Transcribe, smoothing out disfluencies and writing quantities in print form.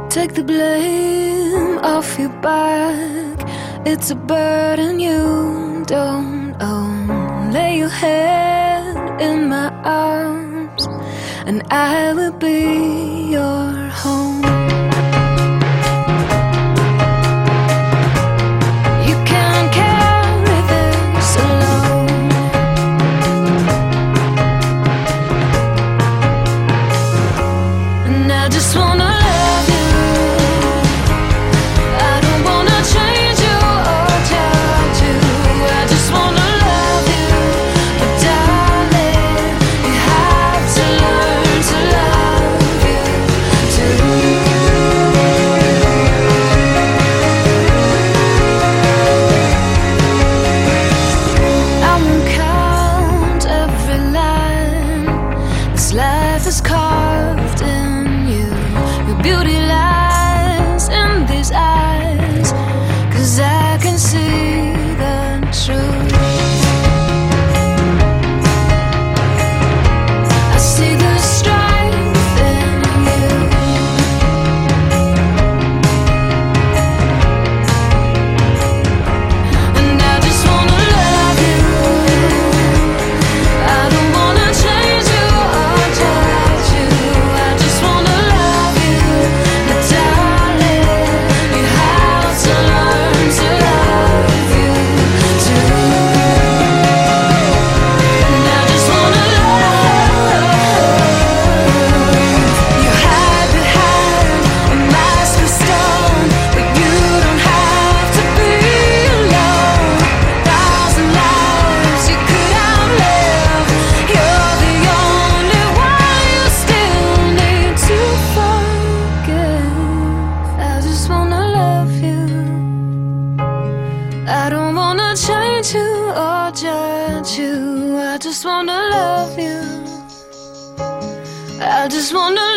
Take the blame off your back. It's a burden you don't own. Lay your head in my arms, and I will be your home. You can't carry this alone. And I just wanna love you. I don't wanna change you or judge you. I just wanna love you. But darling, you have to learn to love you too. I won't count every line this life is carved in you. Your beauty lies in these eyes, 'cause I can see the truth. I see the strength in you. And I just wanna love you. I don't wanna change you or judge you. I just wanna love you. But darling, you have to learn to love you too. And I just wanna love. You hide behind a mask of stone, but you don't have to be alone. 1,000 lives you could outlive. You're the only one you still need to forgive. I just wanna love you. I don't wanna change you or judge you. I just wanna love you. I just wanna